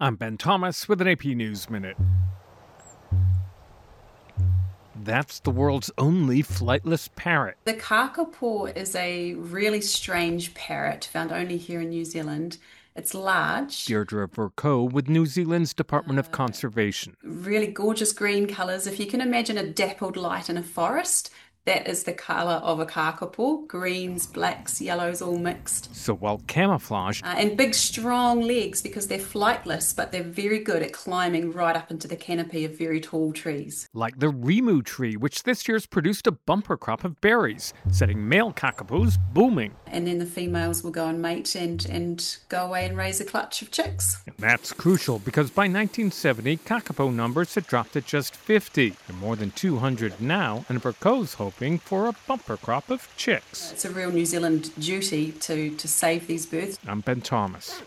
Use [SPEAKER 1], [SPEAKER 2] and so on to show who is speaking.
[SPEAKER 1] I'm Ben Thomas with an AP News Minute. That's the world's only flightless parrot.
[SPEAKER 2] The kakapo is a really strange parrot found only here in New Zealand. It's large,
[SPEAKER 1] Deirdre Vercoe with New Zealand's Department of Conservation.
[SPEAKER 2] really gorgeous green colours. If you can imagine a dappled light in a forest, that is the colour of a kakapo. Greens, blacks, yellows all mixed.
[SPEAKER 1] So while camouflaged,
[SPEAKER 2] And big strong legs because they're flightless, but they're very good at climbing right up into the canopy of very tall trees.
[SPEAKER 1] like the Rimu tree, which this year's produced a bumper crop of berries, setting male kakapos booming.
[SPEAKER 2] And then the females will go and mate and go away and raise a clutch of chicks.
[SPEAKER 1] And that's crucial because by 1970, kakapo numbers had dropped to just 50. There are more than 200 now, and Vercoe's hoping for a bumper crop of chicks.
[SPEAKER 2] It's a real New Zealand duty to save these birds.
[SPEAKER 1] I'm Ben Thomas.